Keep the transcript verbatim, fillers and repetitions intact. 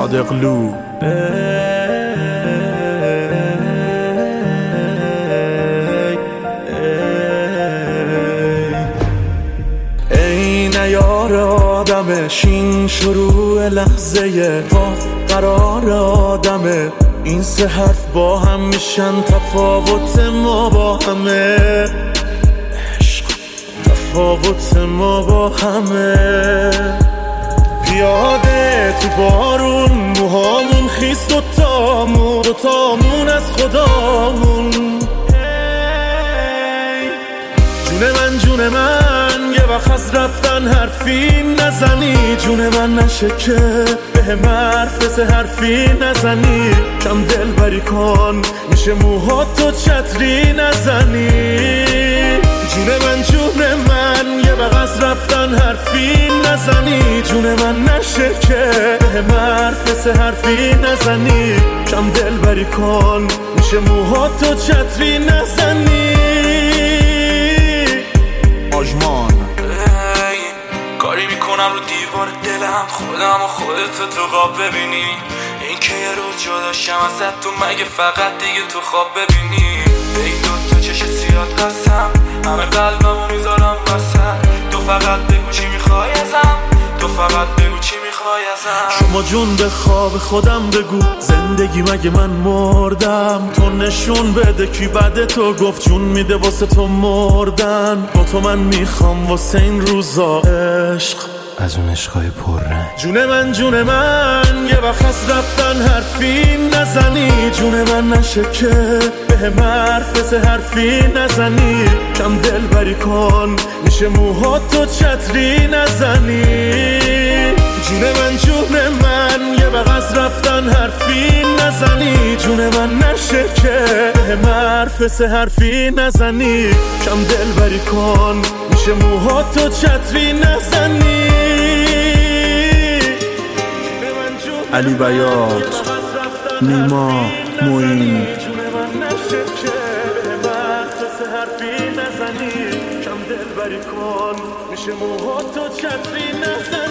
صادقلو. ای نیار آدمه شین شروع لحظه قاف قرار آدمه، این سه حرف با هم میشن تفاوت ما با همه، عشق تفاوت ما با همه. پیاده تو بارون موهامون خیس دوتامون دوتامون از خدامون. جون من جون من یه وقت از رفتن حرفی نزنی، جون من نشه که به حرف سه حرفی نزنی، کم دل بری کن میشه موهاتو چتری نزنی. جون من جون من یه وقت از رفتن حرفی نزنی، جون من نشه که به حرف سه حرفی نزنی، کم دل بری کن میشه موهاتو چتری نزنی. آجمان کاری میکنم رو دیوار دلم خودم و خودتو تو خواب ببینی، این که یه روز جدا شم ازت تو مگه فقط دیگه تو خواب ببینی. به این دوتا چش سیاد قسم همه قلبمو میذارم وسط، تو فقط بگو چی میخوای ازم، تو فقط بگو چی میخوای ازم. شما جون به خواب خودم بگو زندگی مگه من مردم، تو نشون بده کی بعد تو گفت جون میده واسه تو مردن. با تو من میخوام واسه این روزا عشق از اون عشقای پررنگ. جون من جون من یه وقت از رفتن حرفی نزنی، جون من نشه که به حرف سه حرفی نزنی، کم دل بری کن میشه موهاتو چتری نزنی. جون من جون من یه وقت از رفتن حرفی نزنی، جون من نشه که به حرف سه حرفی نزنی، کم دل بری کن میشه موهاتو چتری نزنی. علی بیات، نیما، موین. کم دل بری کن میشه موهاتو چتری نزنی.